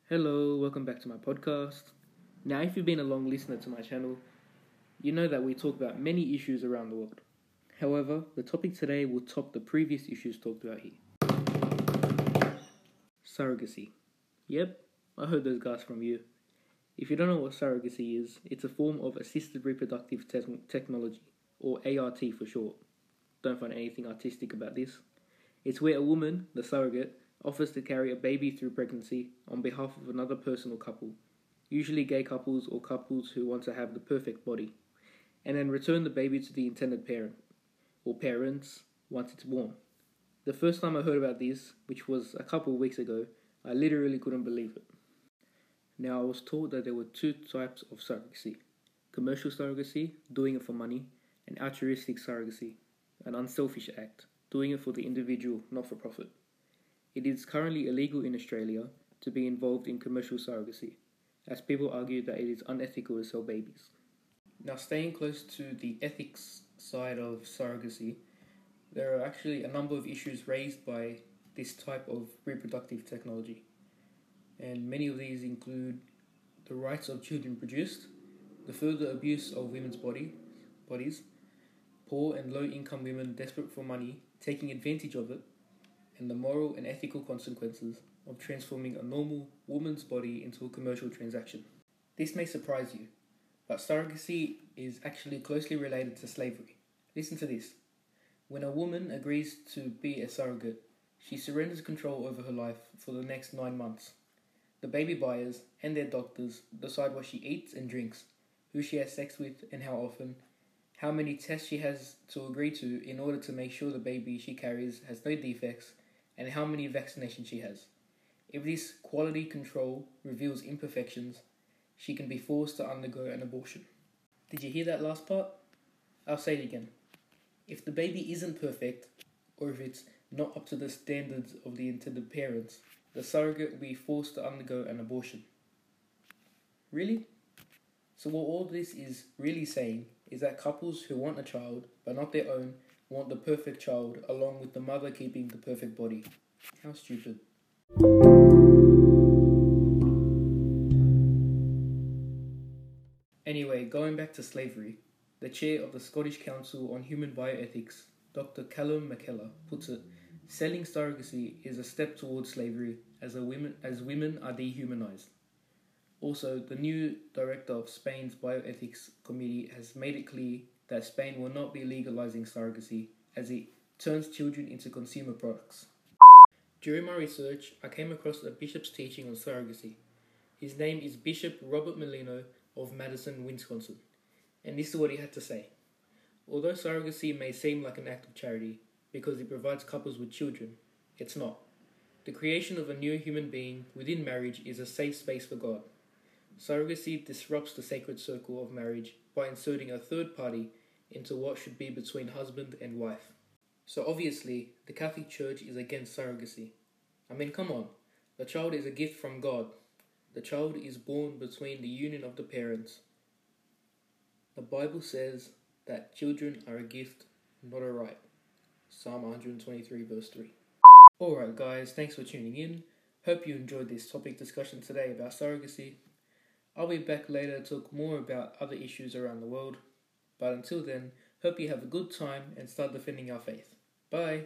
Hello, welcome back to my podcast. Now, if you've been a long listener to my channel, you know that we talk about many issues around the world. However, the topic today will top the previous issues talked about here. Surrogacy. Yep, I heard those guys from you. If you don't know what surrogacy is, it's a form of assisted reproductive technology, or ART for short. Don't find anything artistic about this. It's where a woman, the surrogate, offers to carry a baby through pregnancy on behalf of another person or couple, usually gay couples or couples who want to have the perfect body, and then return the baby to the intended parent, or parents, once it's born. The first time I heard about this, which was a couple of weeks ago, I literally couldn't believe it. Now, I was told that there were two types of surrogacy: commercial surrogacy, doing it for money, and altruistic surrogacy, an unselfish act, doing it for the individual, not for profit. It is currently illegal in Australia to be involved in commercial surrogacy, as people argue that it is unethical to sell babies. Now, staying close to the ethics side of surrogacy, there are actually a number of issues raised by this type of reproductive technology. And many of these include the rights of children produced, the further abuse of women's bodies, poor and low-income women desperate for money taking advantage of it, and the moral and ethical consequences of transforming a normal woman's body into a commercial transaction. This may surprise you, but surrogacy is actually closely related to slavery. Listen to this. When a woman agrees to be a surrogate, she surrenders control over her life for the next 9 months. The baby buyers and their doctors decide what she eats and drinks, who she has sex with and how often, how many tests she has to agree to in order to make sure the baby she carries has no defects, and how many vaccinations she has. If this quality control reveals imperfections, she can be forced to undergo an abortion. Did you hear that last part? I'll say it again. If the baby isn't perfect, or if it's not up to the standards of the intended parents, the surrogate will be forced to undergo an abortion. Really? So what all this is really saying is that couples who want a child, but not their own, want the perfect child along with the mother keeping the perfect body. How stupid. Anyway, going back to slavery, the chair of the Scottish Council on Human Bioethics, Dr. Callum McKellar, puts it, selling surrogacy is a step towards slavery as women are dehumanized. Also, the new director of Spain's Bioethics Committee has made it clear that Spain will not be legalizing surrogacy as it turns children into consumer products. During my research, I came across a bishop's teaching on surrogacy. His name is Bishop Robert Molino of Madison, Wisconsin, and this is what he had to say. Although surrogacy may seem like an act of charity because it provides couples with children, it's not. The creation of a new human being within marriage is a safe space for God. Surrogacy disrupts the sacred circle of marriage by inserting a third party into what should be between husband and wife. So obviously, the Catholic Church is against surrogacy. I mean, come on. The child is a gift from God. The child is born between the union of the parents. The Bible says that children are a gift, not a right. Psalm 123 verse 3. Alright guys, thanks for tuning in. Hope you enjoyed this topic discussion today about surrogacy. I'll be back later to talk more about other issues around the world. But until then, hope you have a good time and start defending our faith. Bye!